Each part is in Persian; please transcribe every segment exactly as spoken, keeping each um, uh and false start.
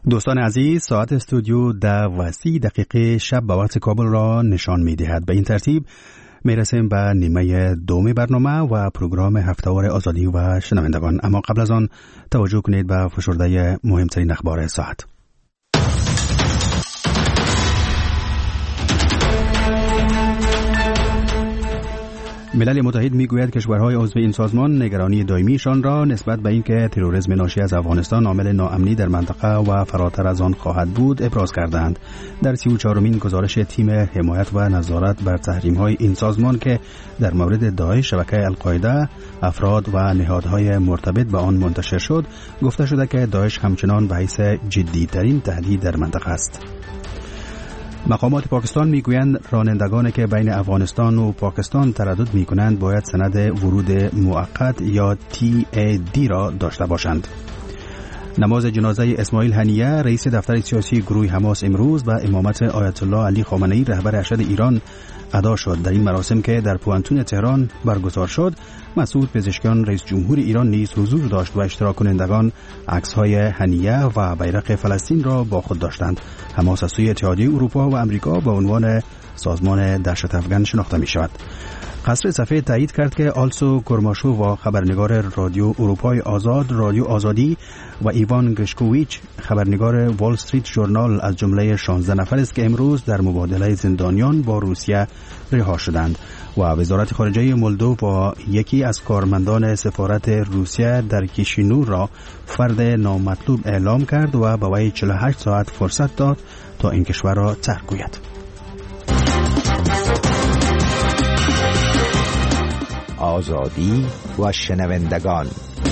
دوستان عزیز، ساعت استودیو ده و سی دقیقه شب به وقت کابل را نشان می دهد. به این ترتیب می رسیم به نیمه دوم برنامه و پروگرام هفته‌وار آزادی و شنوندگان. اما قبل از آن توجه کنید به فشرده مهمترین اخبار ساعت. ملل متحد میگوید کشورهای عضو این سازمان نگرانی دائمیشان را نسبت به اینکه تروریسم ناشی از افغانستان عامل ناامنی در منطقه و فراتر از آن خواهد بود ابراز کردند. در سی و چهارمین گزارش تیم حمایت و نظارت بر تحریم‌های این سازمان که در مورد داعش، شبکه القاعده، افراد و نهادهای مرتبط به آن منتشر شد، گفته شده که داعش همچنان به حیث جدی‌ترین تهدید در منطقه است. مقامات پاکستان میگویند رانندگانی که بین افغانستان و پاکستان تردد میکنند باید سند ورود موقت یا تی ای دی را داشته باشند. نماز جنازه اسماعیل هنیه رئیس دفتر سیاسی گروه حماس امروز به امامت آیت الله علی خامنه‌ای رهبر ارشد ایران ادا شد. در این مراسم که در پوانتون تهران برگزار شد، مسعود پزشکیان رئیس جمهور ایران نیز حضور داشت و اشتراک کنندگان عکس‌های هنیه و بیرق فلسطین را با خود داشتند. حماس از سوی اتحادیه اروپا و امریکا به عنوان سازمان دهشت افکن شناخته می شود. قصر سفید تایید کرد که آلسو کرماشو و خبرنگار رادیو اروپای آزاد، رادیو آزادی و ایوان گرشکوویچ خبرنگار وال استریت ژورنال از جمله شانزده نفر است که امروز در مبادله زندانیان با روسیه رها شدند. و وزارت خارجه مولدو و یکی از کارمندان سفارت روسیه در کیشینو را فرد نامطلوب اعلام کرد و به وی چهل و هشت ساعت فرصت داد تا این کشور را ترک کند. آزادی و شنوندگان.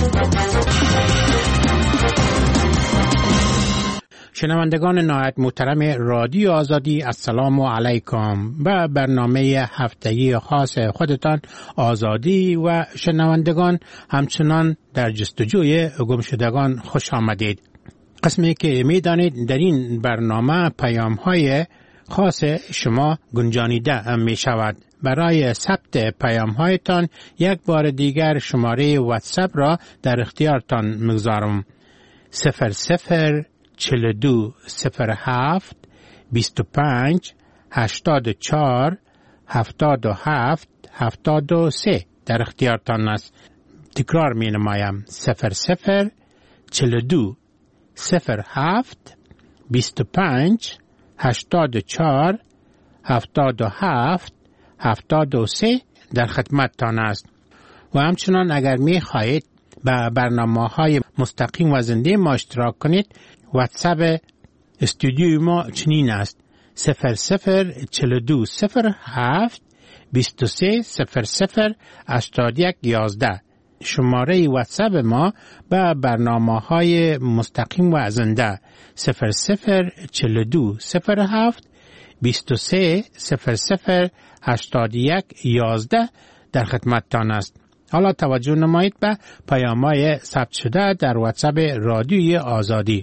شنوندگان نهایت محترم رادیو آزادی، السلام علیکم. به برنامه هفتگی خاص خودتان آزادی و شنوندگان همچنان در جستجوی گمشدگان خوش آمدید. قسمی که میدانید در این برنامه پیام های خاص شما گنجانیده می شود. برای ثبت پیام هایتان یک بار دیگر شماره واتساپ را در اختیارتان میگذارم. صفر صفر چهل و دو صفر هفت بیست و پنج هشتاد و چهار هفتاد و هفت هفتاد و سه در اختیارتان است. تکرار می نمایم. صفر صفر چهل و دو صفر هفت بیست و پنج هشتاد و چهار هفتاد و هفت هفتاد و سه در خدمتتان است. و همچنان اگر می خواهید به برنامه های مستقیم و زنده ما اشتراک کنید، واتساپ استودیوی ما چنین است: صفر صفر چهل و دو صفر هفت بیست و سه صفر صفر هشتاد و یک یازده. شماره واتساپ ما به برنامه های مستقیم و زنده صفر صفر چهل و دو صفر هفت بیست و سه صفر صفر هشتاد و یک یازده در خدمتتان است. حالا توجه نمایید به پیام‌های ثبت شده در واتساپ رادیوی آزادی.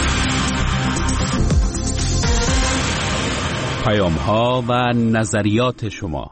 پیام‌ها و نظریات شما.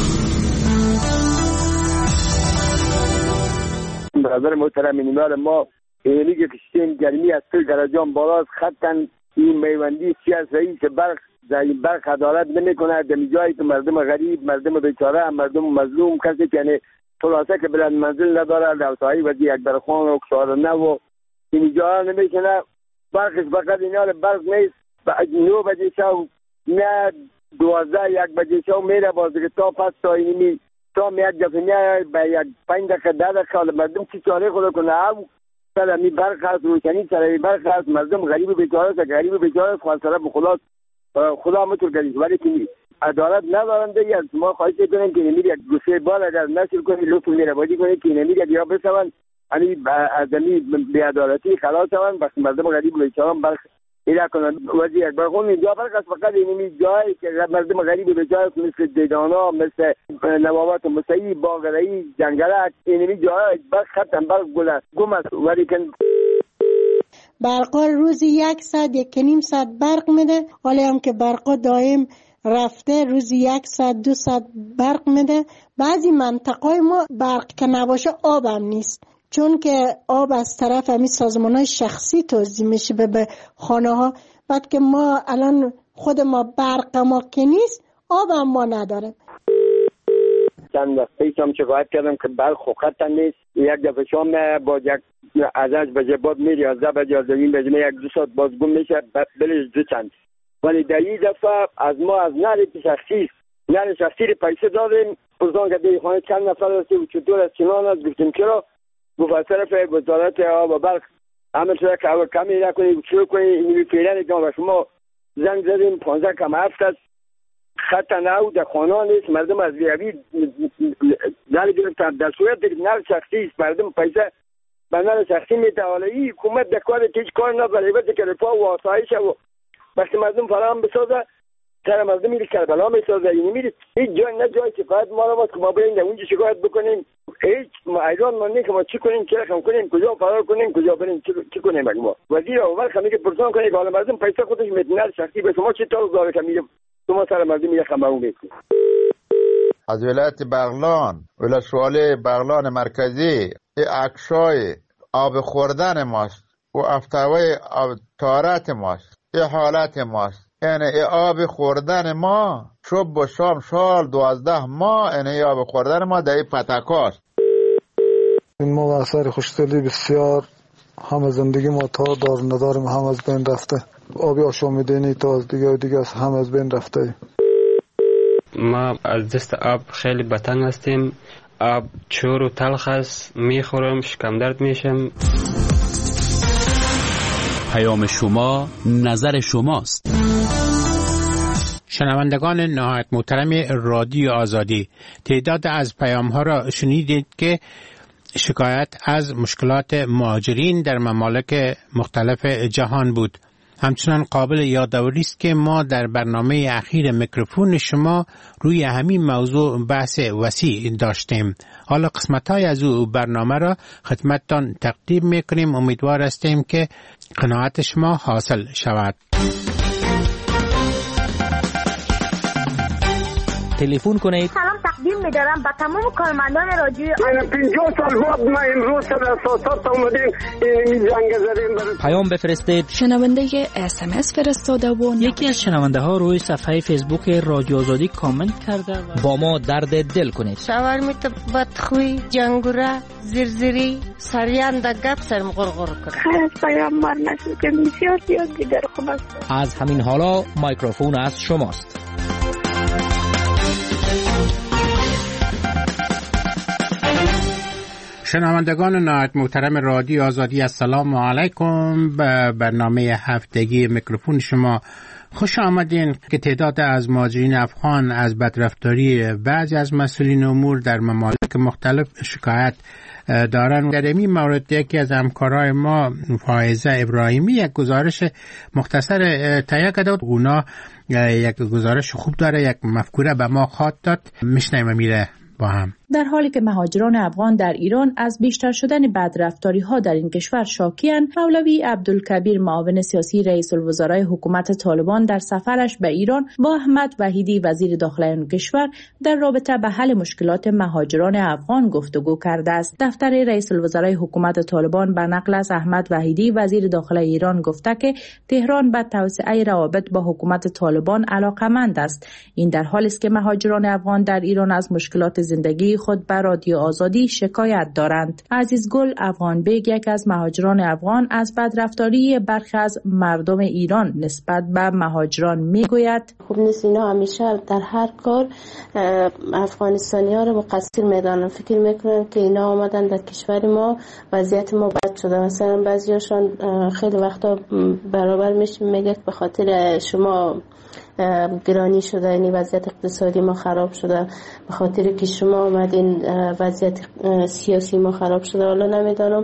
برادر محترم، اینال ما اینی که کشتیم گرمی از سل درجان بالاست، خطاً این میوندی سیاست رئیس برق در این برق عدالت نمی کنه. در جایی که مردم غریب، مردم بیچاره، مردم مظلوم، کسی که یعنی خلاصه که بلند منزل نداره، دوتایی و دی اکبر خان و کشارنه و این جاها نمی کنه. برقش فقط اینال برق نیست، نو بجه شو نه دوازده یک بجه شو میره بازده تا پس تا اینمی تا میاد جفنه به یک پنج دقیقه ده دقیقه مردم چی چاره خود کنه. او سر می برق هست، روشنی سر برق هست، مردم غریب بیچاره است، غریب بیچاره است، خواستره بخلاص خدا مطور کردید. ولی که عدالت ندارن دیگه. ما خواهش کنیم که نمید یک گوشه بار اگر نشر کنید لطف میره بازی کنید که نمید یک یا بسوان یعنی از این بی‌عدالتی خلاص شون. بس مردم غریب بیچاره برق اینا کنن. وزیر اکبر خان اینجا برق است، فقط اینمی جایی که مردم غریب بیچاره مثل دیدانا، مثل نوابات مسیحی، باقرایی، جنگلک، اینمی جایی برق ختم برق گل گم است. ولی که برقا روزی یک ساعت یک نیم ساعت برق میده، ولی هم که برقا دائم رفته روزی یک ساعت دو ساعت برق میده. بعضی منطقه ما برق که نباشه آب هم نیست. چون که آب از طرف همین سازمان‌های شخصی توزیع میشه به خانه ها. بعد که ما الان خود ما برق ما که نیست، آب هم ما نداریم. چند وقت پیشم شکایت کردم که برق خط نیست. یک دفعه شام با یک از از بجه باد میری از ده بجه از این بجه یک دو ساعت باز گم میشه بلش دو چند. ولی در این دفعه از ما از نهر شخصی نهر شخصی پیسه دادیم. پرسان که دی خانه چند نفر هستی و چطور از چنان هست. گفتیم چرا؟ گفت از طرف وزارت آب و برق عمل شده که اول کمی نکنید شروع کنید اینوی فیلن که و شما زنگ زدیم پانزده کم هفت است خط نو در خانه نیست. مردم از ویوی نهر گرفتن. در صورت که نهر شخصی است مردم پیسه به نهر شخصی میده. حالا این حکومت در کار هیچ کار نداره. البته که رفاه و آسایش و وقتی مردم فراهم بسازه سر مردم میره کربلا میسازه. یعنی میره هیچ جای نه جای شکایت ما رو که ما بریم در اونجا شکایت بکنیم. هیچ ما ایران ما نه که ما چی کنیم چه رقم کنیم کجا فرار کنیم کجا بریم چی کنیم. اگه ما وزیر اول خمی که پرسان کنه که حالا مردم پیسه خودش میتونه شخصی به شما چی طور داره که میره شما سر مردم میره خمرون میکنید. از ولایت بغلان ولایت شمالی بغلان مرکزی ای عکسای آب خوردن ماست و افتوای آب تارت ماست. ای حالت ماست. یعنی ای آب خوردن ما صبح و شام سال دوازده ماه این ای آب خوردن ما در ای پتکاست. این ما اثر خوشدلی بسیار هم زندگی ما تا دار نداریم هم از بین رفته. آبی آشامیدنی تا از دیگه و دیگه هم از بین رفته. ما از دست آب خیلی بتنگ هستیم. آب چور و تلخ است. میخورم شکم درد میشم. پیام شما نظر شماست. شنوندگان نهایت محترم رادیو آزادی، تعداد از پیام ها را شنیدید که شکایت از مشکلات مهاجرین در ممالک مختلف جهان بود. همچنان قابل یادآوری است که ما در برنامه اخیر میکروفون شما روی همین موضوع بحث وسیع داشتیم. حالا قسمت‌های از او برنامه را خدمتتان تقدیم میکنیم. امیدوار هستیم که قناعت شما حاصل شود. تلفن کنید. سلام تقدیم می‌دارم به تمام کارمندان رادیو. من پنجاه سال بعد ما امروز در اساسات اومدیم این جنگ زدیم. پیام بفرستید. شنونده اس ام اس فرستاده و یکی از شنونده ها روی صفحه فیسبوک رادیو آزادی کامنت کرده و با ما درد دل کنید. شاورمیت بدخوی جنگوره زرزری سریان د گپ سرم غرغر کرد. خلاص پیام مار نشد که بسیار زیاد دیگر خوب است. از همین حالا میکروفون از شماست. شنوندگان نهایت محترم رادیو آزادی، السلام علیکم. به برنامه هفتگی میکروفون شما خوش آمدین. که تعداد از مهاجرین افغان از بدرفتاری بعضی از مسئولین امور در ممالک مختلف شکایت دارن. در این مورد یکی از همکارای ما فائزه ابراهیمی یک گزارش مختصر تهیه کرده. اونا یک گزارش خوب داره، یک مفکوره به ما خواهد داد. میشنیم میره با هم. در حالی که مهاجران افغان در ایران از بیشتر شدن بدرفتاری ها در این کشور شاکی‌اند، مولوی عبدالکبیر معاون سیاسی رئیس الوزرای حکومت طالبان در سفرش به ایران با احمد وحیدی وزیر داخلی آن کشور در رابطه به حل مشکلات مهاجران افغان گفتگو کرده است. دفتر رئیس الوزرای حکومت طالبان به نقل از احمد وحیدی وزیر داخلی ایران گفته که تهران به توسعه روابط با حکومت طالبان علاقه‌مند است. این در حالی است که مهاجران افغان در ایران از مشکلات زندگی خود به رادیو آزادی شکایت دارند. عزیز گل افغان بیگ، یک از مهاجران افغان، از بدرفتاری برخی از مردم ایران نسبت به مهاجران میگوید خوب نیست. اینا همیشه در هر کار افغانستانی ها رو مقصر میدانن. فکر میکنن که اینا آمدن در کشور ما وضعیت ما بد شده. مثلا بعضیاشون خیلی وقتا برابر میشه میگه به خاطر شما گرانی شده، یعنی وضعیت اقتصادی ما خراب شده، به خاطر که شما آمدین وضعیت سیاسی ما خراب شده. حالا نمیدانم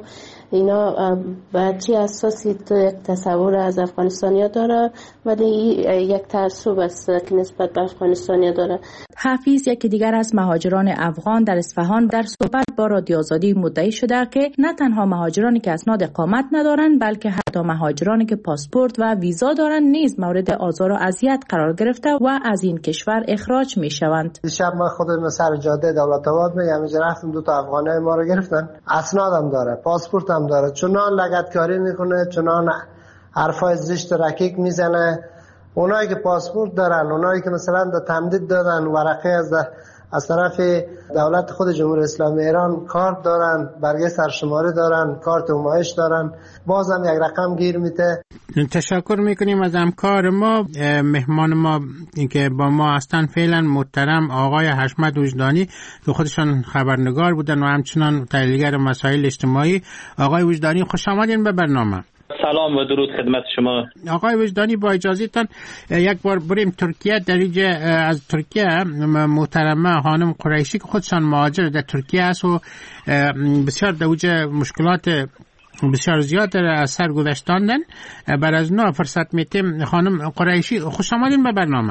اینا به چه اساسی یک تصور از افغانستانیا داره، ولی یک تعصب است که نسبت به افغانستانیا داره. حفیظ یکی دیگر از مهاجران افغان در اصفهان در صحبت با رادیو آزادی مدعی شده که نه تنها مهاجرانی که اسناد اقامت ندارند بلکه حتی مهاجرانی که پاسپورت و ویزا دارند نیز مورد آزار و اذیت قرار گرفته و از این کشور اخراج می شوند. دیشب من خودم سر جاده دولت آباد میام، اینجا رفتم دو تا افغانای ما رو گرفتن، اسنادم داره، پاسپورت هم داره، چنان لگدکاری میکنه، چنان حرفای زشت و رکیک میزنه. اونایی که پاسپورت دارن، اونایی که مثلا در تمدید دادن ورقه از از طرف دولت خود جمهوری اسلامی ایران کارت دارن، برگه سرشماری دارن، کارت همایش دارن، بازم یک رقم گیر میده. تشکر میکنیم از همکار ما. مهمان ما که با ما هستن فعلا محترم آقای حشمت وجدانی که خودشان خبرنگار بودن و همچنان تحلیلگر مسائل اجتماعی. آقای وجدانی خوش آمدین به برنامه. سلام و درود خدمت شما. آقای وجدانی با اجازهتان یک بار بریم ترکیه. در اینجا از ترکیه محترمه خانم قریشی که خودشان مهاجر در ترکیه است و بسیار در اوج مشکلات بسیار زیاد از سر گذشتاندن، بر از نو فرصت میتیم. خانم قریشی خوش آمدین به برنامه.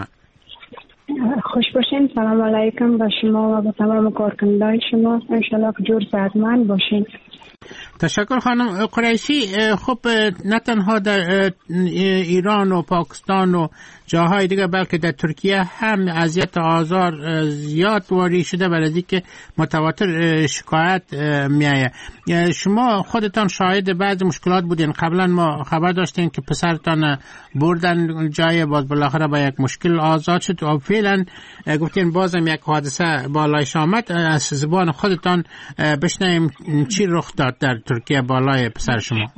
خوش باشین. سلام علیکم به شما و به تمام کارکنندگان شما. انشالله که جور صحتمند باشین. تشکر خانم قریشی. خب نه تنها در ایران و پاکستان و جاهای دیگه بلکه در ترکیه هم اذیت آزار زیاد واری شده، برای اینکه متواتر شکایت میایه. شما خودتان شاهد بعض مشکلات بودین. قبلا ما خبر داشتیم که پسرتان بردن جای، باز بالاخره با یک مشکل آزاد شد و فعلا گفتین بازم یک حادثه بالایش آمد. از زبان خودتان بشنویم چی رخ داد در ترکیه بالای پسر شما.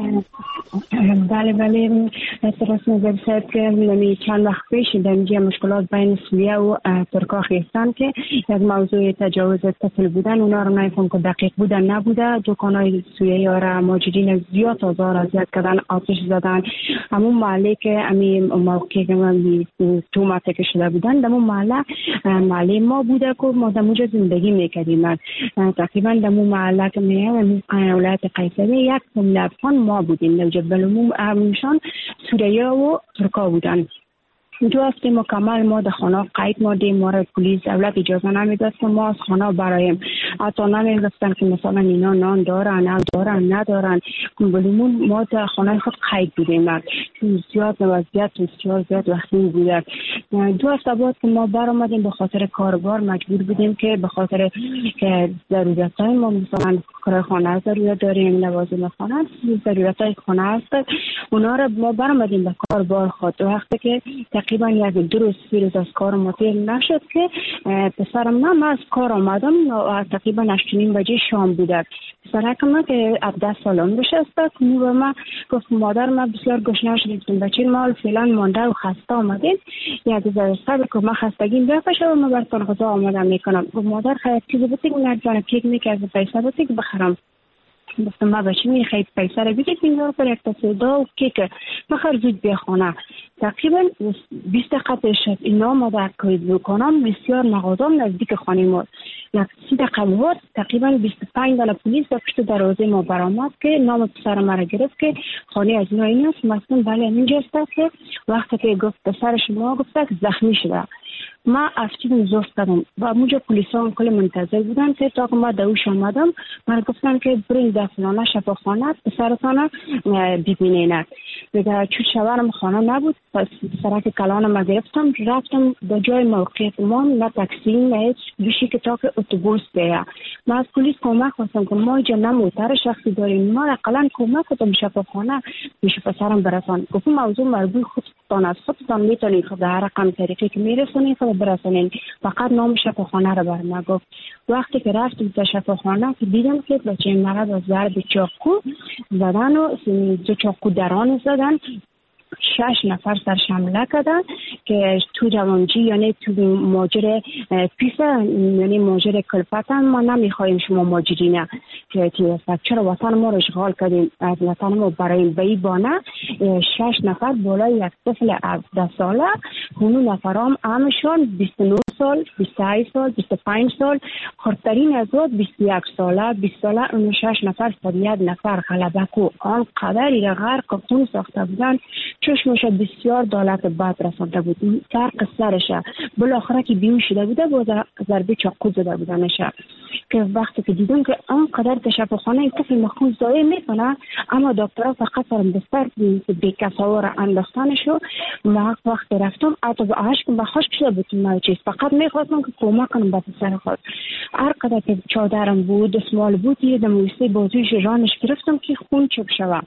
بله بله درست نظر صاحب که نمی چند وقت پیش در اینجا مشکلات بین سوریه و ترکا خیستان که یک موضوع تجاوز طفل بودن، اونا رو نمیفهم که دقیق بودن نبوده. دکانای سوریه ها ماجرین زیاد آزار اذیت کردن، آتش زدن. همون محله که امی موقعی که من تو مته شده بودن، در اون محله محله ما بوده که ما در اونجا زندگی میکردیم. تقریبا در اون محله که میام ولایت قیصریه یک فامیل افغان ما بودیم. در جبل عموم همشان سوریه و ترکا بودن. دو هفته مکمل ما در خانه قید مادیم. ما را پلیس دولت اجازه نمیداد که ما از خانه برایم. حتی نمیگفتن که مثلا اینا نان دارن نه دارن ندارن. بلومون ما در خانه خود قید بودیم. زیاد وضعیت بسیار زیاد وقتی بوده. دو هفته بعد که ما برآمدیم به خاطر کاربار مجبور بودیم که به خاطر که ضرورتای ما مثلا کار خانه ضرورت داریم، لوازم خانه ضرورتای خانه هست، اونا را ما برآمدیم به کاربار خود. وقتی که تقریبا یک دو روز سه روز از کار مطیع نشد که پسرم نه من از کار آمدم و تقریبا هشت و نیم بجه شام بوده. پسرکم من که هفده سال عمرش است کنو به من گفت مادر من بسیار گشنه شدیم، بچه ما فعلا مانده و خسته آمدیم، یک ذره صبر کن من خستگیم بکشه و من براتون غذا آماده میکنم. گفت مادر خیلی چیزی بوتیک نرجانه کیک میکرد پیسه بوتیک بخرم. گفتم ما بچه میخواید پیسه رو بگید اینجا پر یک تصویدا و کیک بخر زود بیا خانه. تقریبا بیست دقیقه پیش شد اینا ما در دکانم بسیار مغازم نزدیک خانه ما یک سی دقیقه بود. تقریبا بیست و پنج دانه پلیس در پشت دروازه ما برآمد که نام پسر ما گرفت که خانه از اینا این است. مثلا بله اینجا است که وقتی که گفت پسر شما گفت که زخمی شده. ما افتیدم زوف کردم و اونجا پلیسا هم کل منتظر بودن که تا که ما دوش آمدم من گفتن که برین در فلانه شفاخانه پسرتان ببینین. دیگه چون شوهرم خانه نبود پس سرک کلان ما گرفتم رفتم به جای موقعیت ما، نه تاکسی نه هیچ گوشی که تا که اتوبوس بیه. ما از پلیس کمک خواستم که ما اینجا نه موتر شخصی داریم، ما اقلا کمک کنم شفاخانه میشه پسرم برسان. گفتم موضوع مربوط خودتان است، خودتان میتونید خود هر رقم طریقی که میرسونید خود برسونید، فقط نام شفاخانه رو بر ما گفت. وقتی که رفتم به شفاخانه که دیدم که بچه مرد از ضرب چاقو زدن و دو چاقو دران زدن، شش نفر سرش حمله کردن که تو جوانجی یعنی تو ماجر پیسه یعنی ماجر کلفتن ما نمیخوایم شما ماجرینه. که چی است، چرا وطن ما رو اشغال کردیم، از وطن ما برای به این بانه شش نفر بالای یک طفل هفده ساله، اون نفرام همشون بیست و نه سال، بیست و هشت سال، بیست و پنج سال، خردترین از اون بیست و یک ساله، بیست ساله، اون شش نفر صد و یک نفر غلبه کو آنقدر ایره غرق خون ساخته بودن، چشمش بسیار دولت بد رسانده بود، فرق سرشه بالاخره که بیهوش شده بوده بود، ضربه چاقو زده بودنشه. که وقتی که دیدم که آنقدر تشفاخانه این طفل مخون ضایع میکنه، اما دکترها فقط سرم بستر بیکساور انداختنشو. ما وقت رفتم حتی به عشق به خوش شده بود، ما چیز فقط میخواستم که کمک کنم به پسر خود. هر قدر که چادرم بود دستمال بود یه دمویسته بازویش رانش گرفتم که خون چک شود.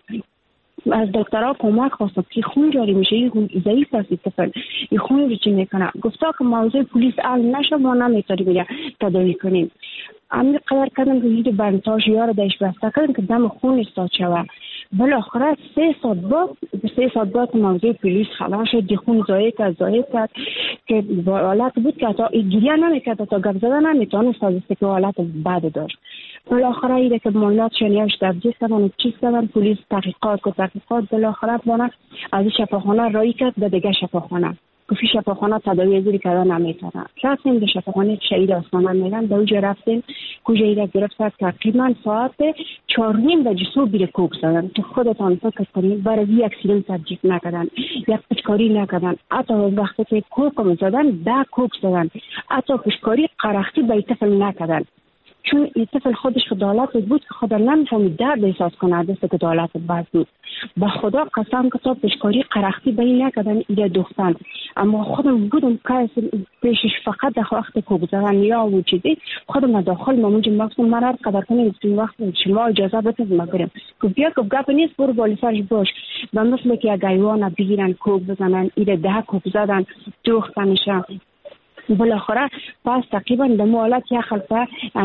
از دکترها کمک خواستم که خون جاری میشه، این خون ضعیف است، طفل این خون رو چی میکنه. گفتا که موضوع پلیس حل نشه ما نمیتونیم میگه تداوی کنیم. همین قدر کردم که یه برنتاش یار دایش بسته کردم که دم خون استاد شود. بالاخره سه ساعت بعد سه ساعت بعد موضوع پلیس خلاص شد، دی خون ضایع کرد ضایع کرد که حالت بود که تا گریه نمیکرد، تا گپ زدن نمیتونست، از که حالت بد داشت. بالاخره ایده که معلومات شنیاش تبدیل کردن چیز کردن، پلیس تحقیقات کرد تحقیقات بالاخره بانه از شفاخانه رایی کرد به دیگه شفاخانه. گفتی شفاخانه تداوی زیری کردن نمیتونن. رفتیم به شفاخانه شهید آسمان میدن، به اونجا رفتیم کجا ایده گرفت کرد که تقریبا ساعت چهار نیم بجه صبح بیره کوک زدن. تو خودتان فکر کنید برای یک سیلم ترجیح نکردن، یک پشکاری نکردن، حتی وقتی که کوک زدن ده کوک زدن، حتی پشکاری قرختی به طفل نکردن، چون این طفل خودش خدالت بود که خدا نمیفهمید درد احساس کنه، دست که دولت بد بود. با خدا قسم که تا پشکاری قرختی به این نکردن ایره دوختن، اما خودم بودم که پیشش فقط در وقت کوک زدن یا و چیزی خودم داخل مامونجا مقصد من هر قدر کنیم این وقت شما اجازه بتید ما بریم که بیا که گپ نیست برو بالی سرش باش. و مثل که یک حیوان بگیرن کوک بزنن ایره ده کوک زدن دوختنشن. بالاخره پس تقریبا در حالت یک خلطه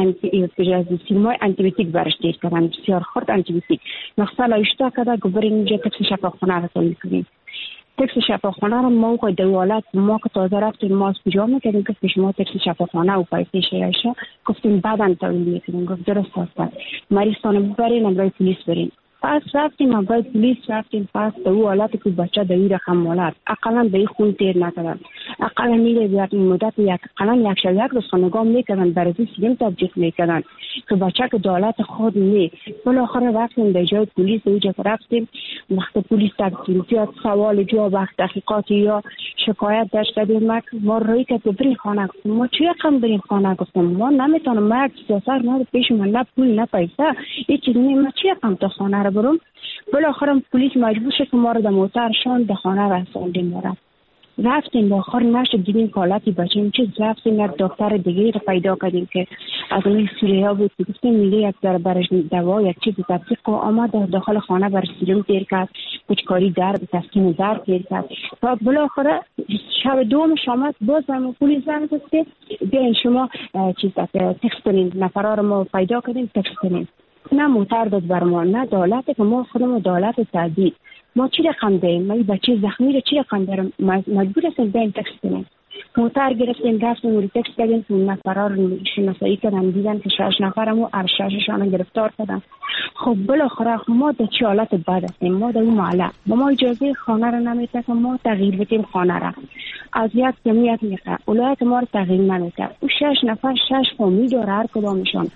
سیمای انتیبیوتیک برش دیر کردن، بسیار خورد انتیبیوتیک مقصد اشتا کرده که برین اینجا تکس شفاخانه را تولید کنیم. تکس شفاخانه را ما که در حالت ما که تازه رفتیم ما از کجا میکردیم که پیش ما تکس شفاخانه و پایسی شیرشه گفتیم بعدا تولید میکنیم. گفت درست هست مریضانه ببرین امرای پلیس برین. پس رفتیم امرای پلیس رفتیم پس در او حالت که بچه در این رقم مالت اقلا به این خون تیر نکردن، اقلا میره بیاد این مدت یک اقلا یک شب یک روز خانگاه میکردن برزی سیلم تبجیح میکردن که بچه که دولت خود می. بالاخره رفتیم به جای پلیس اونجا رفتیم. وقت پلیس تبجیحات سوال جواب وقت تحقیقات یا شکایت داشت کردیم ما روی که بریم خانه. گفتم ما چی رقم بریم خانه؟ گفتم ما نمیتونم مرد سیاسر ما پیش من نه پول نه پیسه هیچ چیز نیم، ما چی رقم تا خانه رو برم. بالاخره پلیس مجبور شد که ما رو در موتر شان به خانه رساندیم. ما رفتیم با آخر نشد دیدیم حالتی بچیم چیز. رفتیم یک دکتر دیگه رو پیدا کردیم که از این سوریه بود، گفتیم میگه یک ذره برش دوا یک چیز تطبیق و آمد داخل خانه بر سیلم تیر کرد، پچکاری درد تسکین درد تیر کرد. و بالاخره شب دوم شامت باز ما پلیس زنگ زد که بیاین شما چیز تکست کنین، نفرها رو ما پیدا کردیم تکست کنین. نه موتر داد بر ما نه دولت که ما خودمون دولت تعدید ما چی رقم دهیم؟ ما این بچه زخمی رو چی رقم دارم؟ مجبور هستیم بین تکس کنیم. موتر گرفتیم رفتیم رو تکس کردیم که نفرها رو شناسایی کردن دیدن که شش نفرم و ارشششان گرفتار کردن. خب بالاخره ما در چه حالت بد هستیم؟ ما در اون محله با ما اجازه خانه رو نمیده که ما تغییر بدیم خانه را از یک جمعیت میخواه ولایت ما رو تغییر نمیده. او شش نفر شش فامیل داره هر کدامشان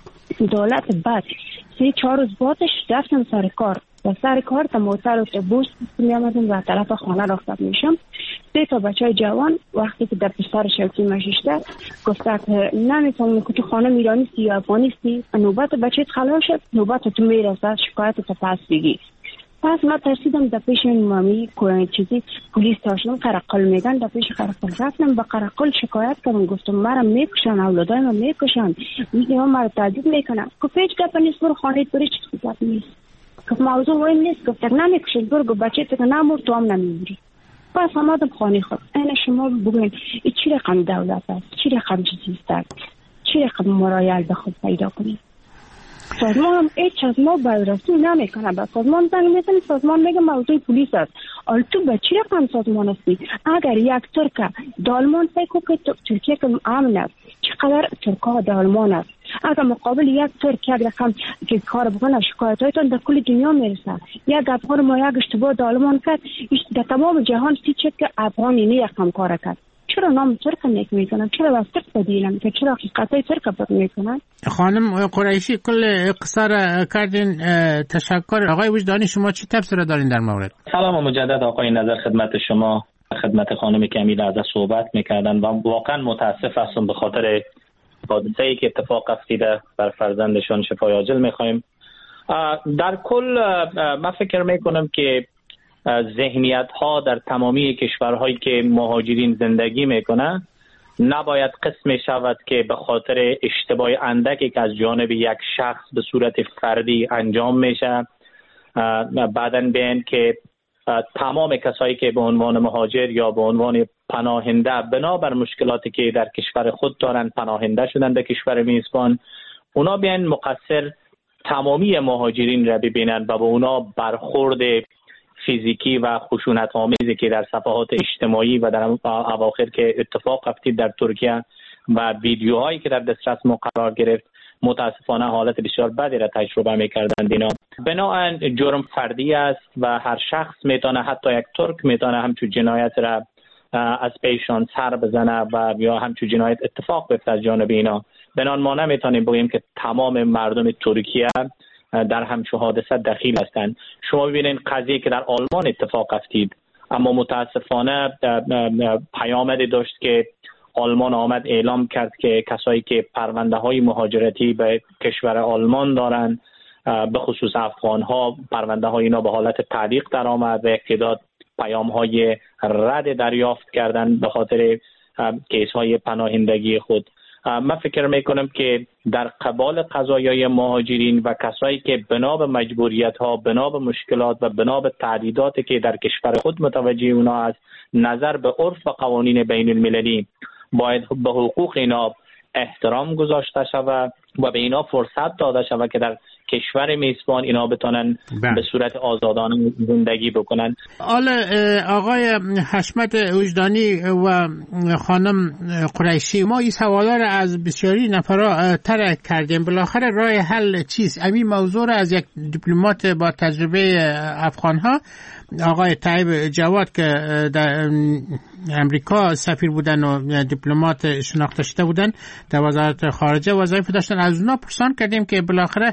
دولت بعد سه چهار روز بعدش رفتم سر کار و سر کار تا موتر اتوبوس می آمدیم و طرف خانه رفتم میشم. سه تا بچه جوان وقتی که در پسر شوکی مشیشته گفته که نمیتونم که تو خانه میرانیستی یا افغانیستی، نوبت بچه خلاص شد نوبت تو میرسد شکایت تا پس بگی. پس ما ترسیدم در پیش این مامی کوی چیزی پلیس تاشون قرقل میگن، در پیش قرقل رفتم با قرقل شکایت کردم گفتم مرا میکشن اولادای ما میکشن میگه مرا تهدید میکنن. گفت هیچ گپ نیست برو خانه بری چیز گپ نیست. گفت موضوع مهم نیست. گفت نمیکشن برو گفت بچه تو نمور تو هم نمیمیری. پس آمدم خانه خود. این شما بگوین این چی رقم دولت است؟ چی رقم چیزی است؟ چی رقم مرایل به خود پیدا کنید؟ سازمان هم هیچ از ما بررسی نمیکنه. با سازمان زنگ میزنی سازمان میگه موضوع پلیس است. آل تو به چی رقم سازمان هستی؟ اگر یک ترک دالمان فکر که ترکیه که امن است چقدر ترکا دالمان است اگر مقابل یک ترک یک رقم که کار بکنه شکایت هایتان در کل دنیا میرسه. یک افغان ما یک اشتباه دالمان کرد در تمام جهان سی چک که افغانی نه یکم کار کرد. چرا نام ترک نیک میکنن؟ چرا از ترک بدیلن میکنن؟ چرا حقیقتای ترک بد میکنن؟ خانم قریشی کل قصه را کردین. تشکر. آقای وجدانی شما چی تفسیر دارین در مورد؟ سلام و مجدد آقای نظر خدمت شما، خدمت خانم کمیل از صحبت میکردن و واقعا متاسف هستم به خاطر حادثه‌ای که اتفاق افتاده. بر فرزندشان شفای عاجل میخوایم. در کل من فکر میکنم که ذهنیت ها در تمامی کشورهایی که مهاجرین زندگی میکنن نباید قسم شود که به خاطر اشتباه اندکی که از جانب یک شخص به صورت فردی انجام میشه بعداً بین که تمام کسایی که به عنوان مهاجر یا به عنوان پناهنده بنابر مشکلاتی که در کشور خود دارن پناهنده شدن به کشور میزبان، اونا بیان مقصر تمامی مهاجرین را ببینن و به اونا برخورد فیزیکی و خشونت آمیزی که در صفحات اجتماعی و در اواخر که اتفاق افتید در ترکیه و ویدیوهایی که در دسترس ما قرار گرفت متاسفانه حالت بسیار بدی را تجربه می‌کردند. اینا بنابراین جرم فردی است و هر شخص میتونه، حتی یک ترک میتونه همچون جنایت را از پیشان سر بزنه و یا همچون جنایت اتفاق بیفته از جانب اینا. بنابراین ما نمیتونیم بگیم که تمام مردم ترکیه در همچون حادثه دخیل هستند. شما ببینید قضیه که در آلمان اتفاق افتید، اما متاسفانه پیامدی داشت که آلمان آمد اعلام کرد که کسایی که پرونده های مهاجرتی به کشور آلمان دارند، به خصوص افغان ها، پرونده های اینا به حالت تعلیق در آمد و یک تعداد پیام های رد دریافت کردن به خاطر کیس های پناهندگی خود. من فکر میکنم که در قبال قضایای مهاجرین و کسایی که بنا به مجبوریت ها، بنا به مشکلات و بنا به تعدیداتی که در کشور خود متوجه اونا است، نظر به عرف و قوانین بین المللی باید به حقوق اینا احترام گذاشته شود و به اینا فرصت داده شود که در کشور میزبان اینا بتونن به صورت آزادانه زندگی بکنن. حالا آقای حشمت وجدانی و خانم قریشی، ما این سوالا را از بسیاری نفرا طرح کردیم. بالاخره راه حل چیست؟ همین موضوع را از یک دیپلمات با تجربه افغان ها، آقای طیب جواد که در امریکا سفیر بودن و دیپلمات شناخته شده بودن در وزارت خارجه وظایف داشتن، از اونا پرسان کردیم که بالاخره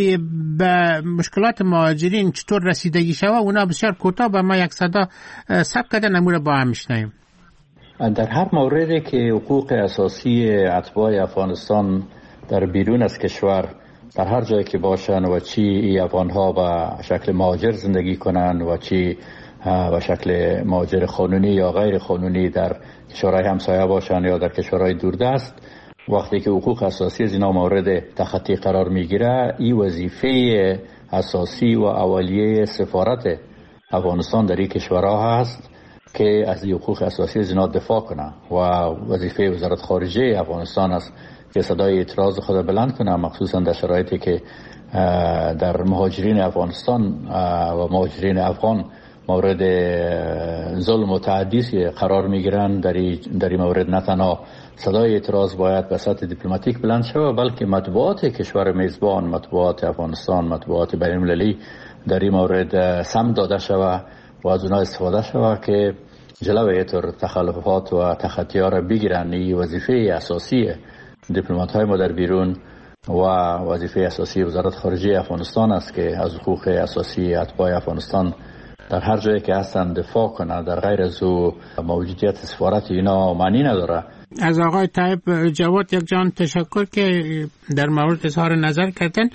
به مشکلات مهاجرین چطور رسیدگی شود. اونا بسیار کوتاه به ما یک صدا ثبت کردن، امور با هم میشنویم. در هر موردی که حقوق اساسی اتباع افغانستان در بیرون از کشور در هر جایی که باشن و چی ای افغان‌ها به شکل مهاجر زندگی کنن و چی به شکل مهاجر قانونی یا غیر قانونی در کشورهای همسایه باشن یا در کشورهای دوردست، وقتی که حقوق اساسی از اینا مورد تخطی قرار میگیره، این وظیفه اساسی و اولیه سفارت افغانستان در این کشورها هست که از حقوق اساسی از اینا دفاع کنه و وظیفه وزارت خارجه افغانستان است که صدای اعتراض خود بلند کنه، مخصوصا در شرایطی که در مهاجرین افغانستان و مهاجرین افغان مورد ظلم و تعدی قرار میگیرن. در این مورد نه تنها صدای اعتراض باید به سطح دیپلماتیک بلند شود، بلکه مطبوعات کشور میزبان، مطبوعات افغانستان، مطبوعات بین المللی در این مورد سمت داده شود و از اونها استفاده شود که جلوی طور تخلفات و تخطی‌ها را بگیرن. این وظیفه اساسی دیپلمات های ما در بیرون و وظیفه اساسی وزارت خارجه افغانستان است که از حقوق اساسی اتباع افغانستان در هر جایی که هستند دفاع کنند. در غیر از او موجودیت سفارت اینا معنی نداره. از آقای طیب جواد یک جان تشکر که در مورد اظهار نظر کردن.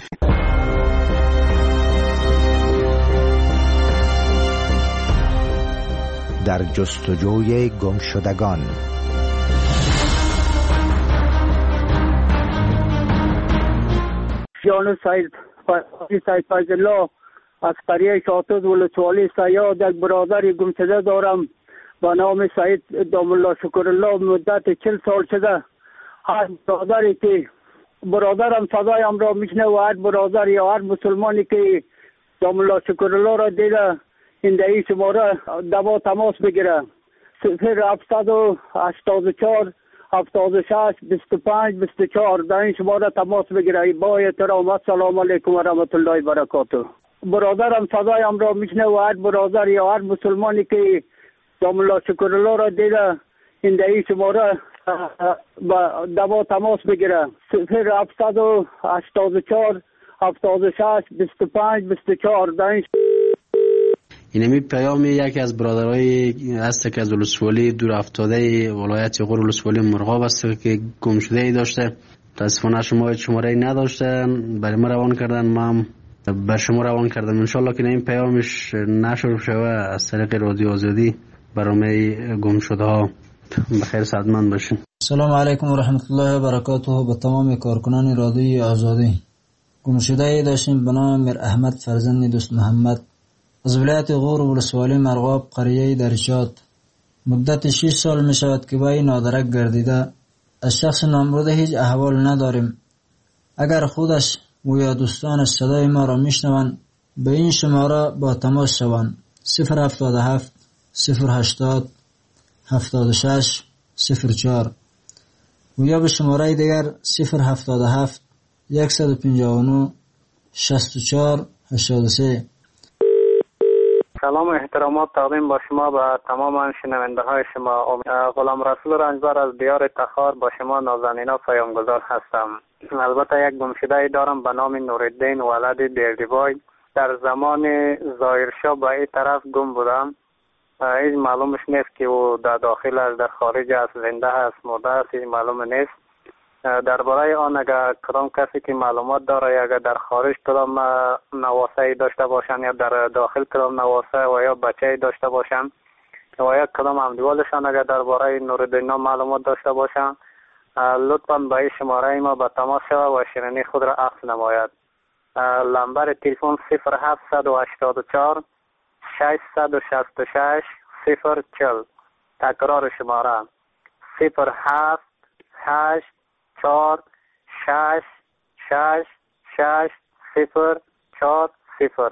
در جستجوی گمشدگان. جان سید سید فیض الله از قریه شاطد ولسوالی سیاد یک برادر گمشده دارم با نام سید دام الله شکر الله. مدت چل سال شده هر برادری که برادرم صدایم را میشنه و هر برادر یا هر مسلمانی که دام الله شکر الله را دیده این دهی شماره دوا تماس بگیره. صفر هفتصد و هشتاد و چهار هفتاد و شش بیست و پنج بیست و چهار در این شماره تماس بگیرید. با احترام السلام علیکم و رحمت الله و برکاته. برادرم صدایم را میشنه و هر برادر یا هر مسلمانی که دام الله شکرالله را دیده این در این شماره با دوا تماس بگیره. صفر هفتصد و هشتاد و چهار هفتاد و شش بیست و پنج بیست و چهار. در این اینمی پیام یکی از برادرای هست که از ولسوالی دور افتاده ولایت غور ولسوالی مرغاب است که گم شده ای داشته. متاسفانه شما شماره ای نداشتن، برای ما روان کردن، ما بر شما روان کردم. انشالله که این پیامش نشر شوه از طریق رادیو آزادی برنامه گم شده ها. بخیر سعادتمند باشین. سلام علیکم و رحمت الله و برکاته. به تمام کارکنان رادیو آزادی. گم شده ای داشتیم به نام میر احمد فرزند دوست محمد از ولایت غور ولسوالی مرغاب قریه درشاد. مدت شش سال می شود که با این نادرک گردیده. از شخص نامبرده هیچ احوال نداریم. اگر خودش و یا دوستانش صدای ما را میشنوند به این شماره با تماس شوند. صفر هفتاد و هفت صفر هشتاد هفتاد و شش صفر چهار و یا به شماره دیگر صفر هفتاد و هفت صد و پنجاه و نه شصت و چهار هشتاد و سه. سلام و احترامات تقدیم با شما به تمام شنونده های شما. غلام رسول رنجبر از دیار تخار با شما نازنینا پیامگذار هستم. البته یک گمشده دارم به نام نورالدین ولد بیردیبای. در زمان ظاهرشاه به این طرف گم بودم. هیچ معلومش نیست که او در داخل است، در خارج است، زنده است، مرده است، هیچ معلوم نیست. درباره آن اگر کدام کسی که معلومات داره، اگر در خارج کدام نواسه داشته باشن یا در داخل کدام نواسه و یا بچه داشته باشن و یا کدام همدیوالشان اگر درباره نورالدین معلومات داشته باشن، لطفاً به این شماره ما به تماس شود و شیرینی خود را عکس نماید. لمبر تلفن صفر هفتصد و هشتاد و چهار ششصد و شصت و شش صفر چهل. تکرار شماره صفر هفت هشت چهار شش شش شش صفر چهار صفر.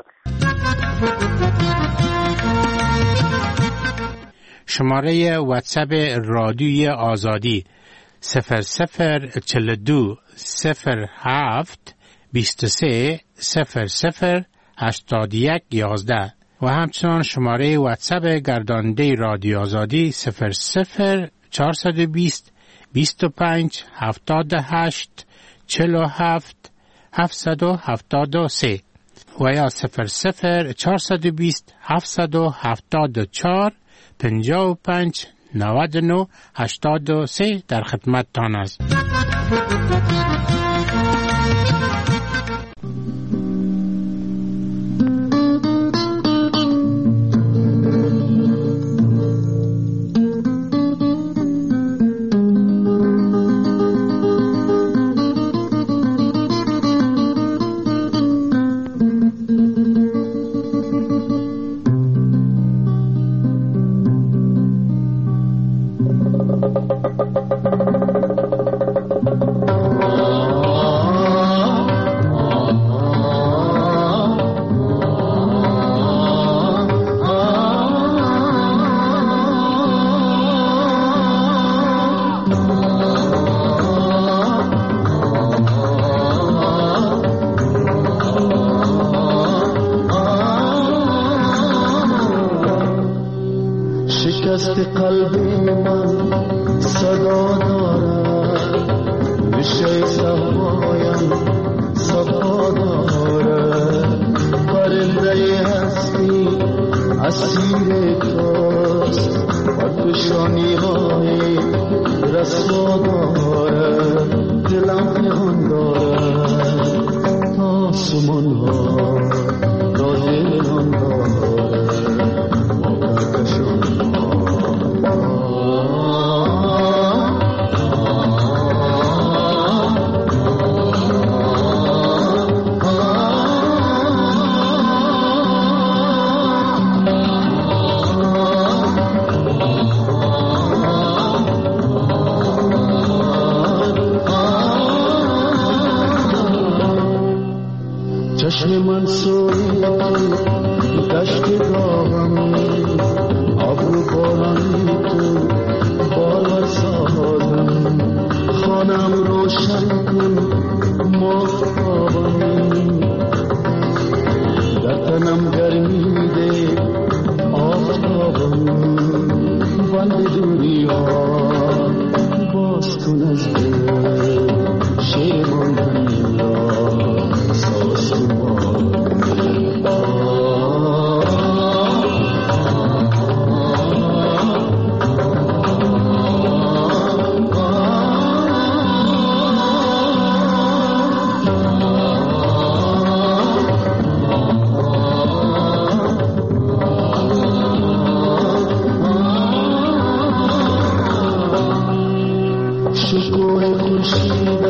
شماره واتساپ رادیوی آزادی صفر صفر چهل و دو صفر هفت بیست و سه صفر صفر هشتاد و یک یازده و همچنان شماره واتساپ گرداننده رادیو آزادی صفر صفر چهارصد و بیست بیست و پنج هفتاد و هشت چهل و هفت هفتصد و هفتاد و سه و یا صفر صفر چهارصد و بیست هفتصد و هفتاد و چهار پنجاه و پنج نود و نه هشتاد و سه در خدمت تان است. چشم من سوی دشت خورشید